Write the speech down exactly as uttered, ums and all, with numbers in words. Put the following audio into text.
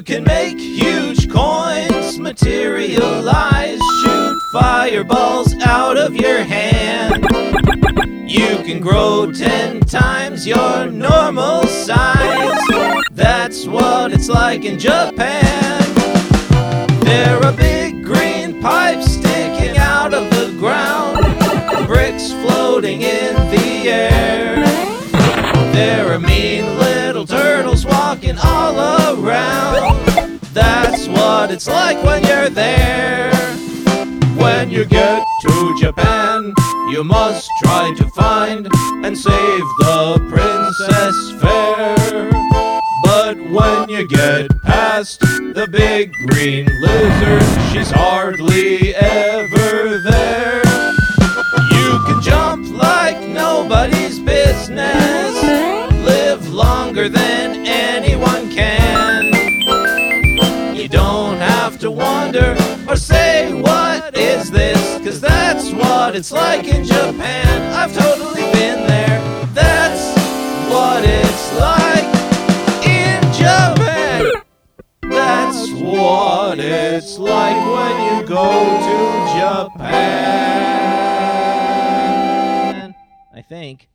can make huge coins materialize, shoot fireballs out of your hand. You can grow ten times your normal size. That's what it's like in Japan. There are big green pipes sticking out of the ground, bricks floating in the air. There are mean little turtles walking all around. That's what it's like when you're there. When you get to Japan, you must try to find and save the Princess Fair. But when you get past the big green lizard, she's hardly ever there. You can jump like nobody's business, live longer than anyone can. You don't have to wonder or say, what is this? 'Cause that's what it's like in Japan. I've totally been there. That's what it's like in Japan. That's what it's like when you go to Japan. I think.